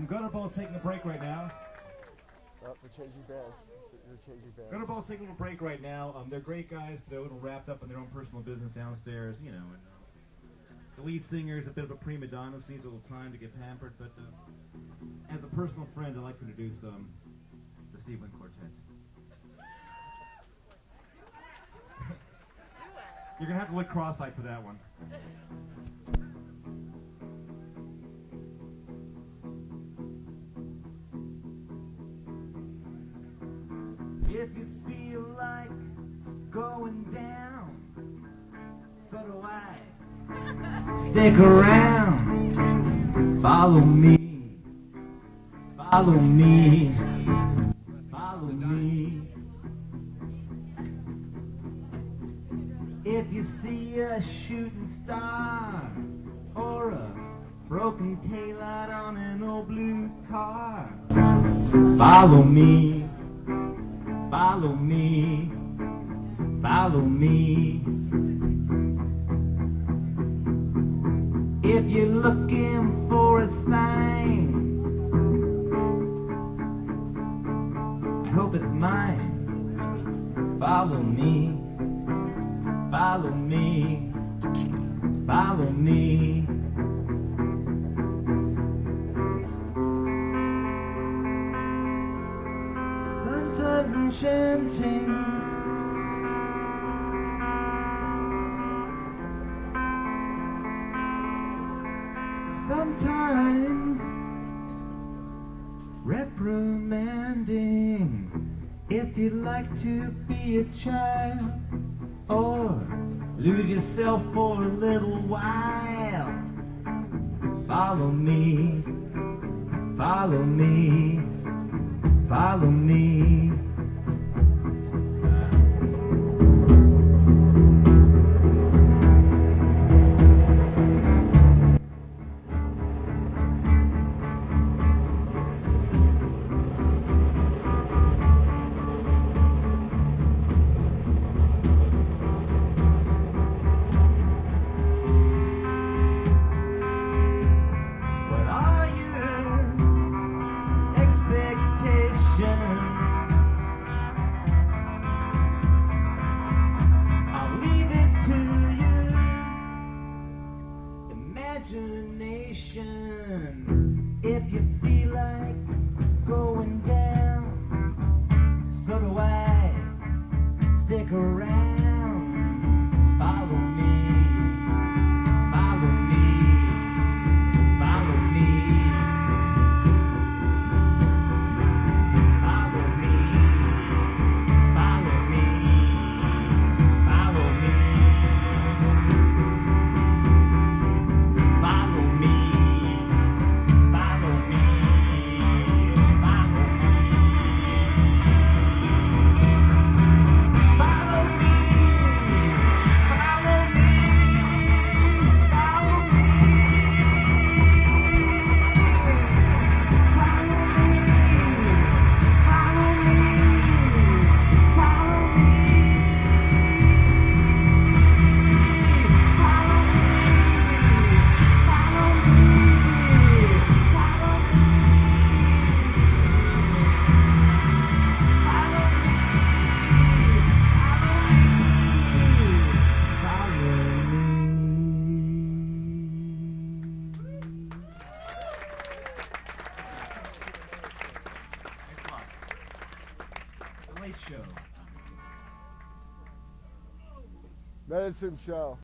Gutterball's taking a break right now. Oh, they're changing bands. They're changing bands. Gutterball's taking a break right now. They're great guys, but they're a little wrapped up in their own personal business downstairs, you know. And, the lead singer is a bit of a prima donna, so needs a little time to get pampered. But as a personal friend, I'd like to introduce the Steve Wynn Quartet. You're gonna have to look cross-eyed for that one. If you feel like going down, so do I. Stick around, follow me, follow me, follow me. If you see a shooting star or a broken taillight on an old blue car, follow me, follow me, follow me. If you're looking for a sign, I hope it's mine. Follow me, follow me, follow me. Sometimes enchanting, sometimes reprimanding. If you'd like to be a child or lose yourself for a little while, follow me, follow me, follow me. I'll leave it to you. Imagination. If you feel like going down, so do I. Stick around, follow me, follow me, follow me. Medicine Show.